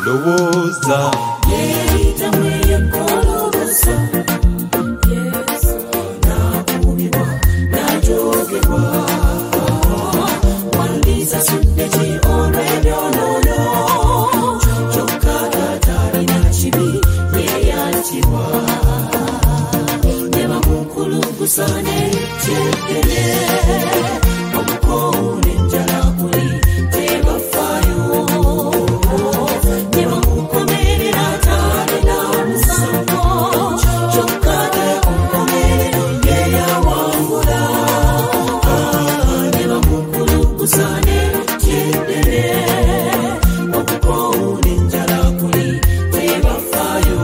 Lowoza Yeita mweye kologosa Yesu nakubiwa najogebwa Wandiza sundeji onredolono Chokada tari na chibi yeyanchiwa Nema mukulu kusane chekele Omukone njala kuli teba fayo Nema mukomere na tari na musango Chokade kumkomere yeya wangula Nema mukulu kusane chekele Omukone njala kuli teba fayo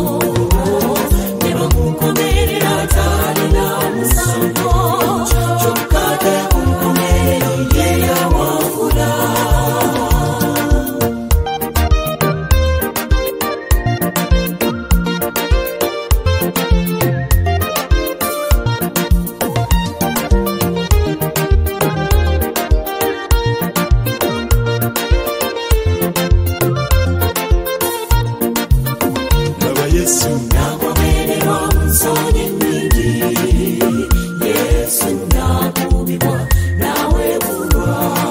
Nema mukomere na tari na musango Chokade kumkomere yeya wangula Laba Yesu Nakomererwa munsoni nyingi Yesu nakubibwa nawe bulwa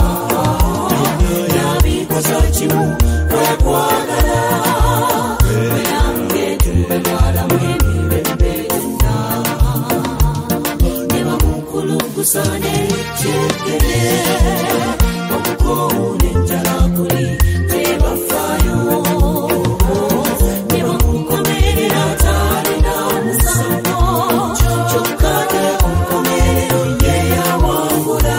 Nabikoza kimu kwekwagala Wenange tumbelwala mwenibembena Neba mukulu kusane chekele Omukone njala kuli tebafayo Nema mukomere na tari na musango Chokade kumkomere yeya wangula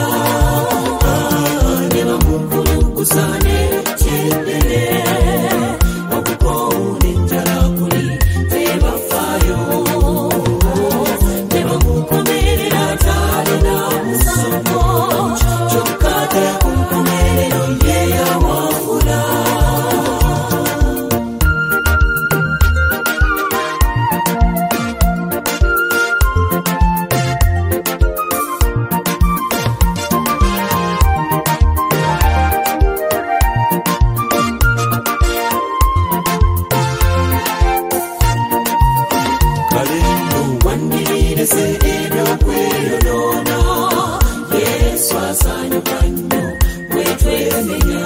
Nema mukulu kusane chekele Omukone njala kuli tebafayo Nema mukomere na tari na musango Chokade kumkomere yeya wangula Kalendo Wandirese ebyokweyonoona Yesu asanyuka nnyo bwe twemenya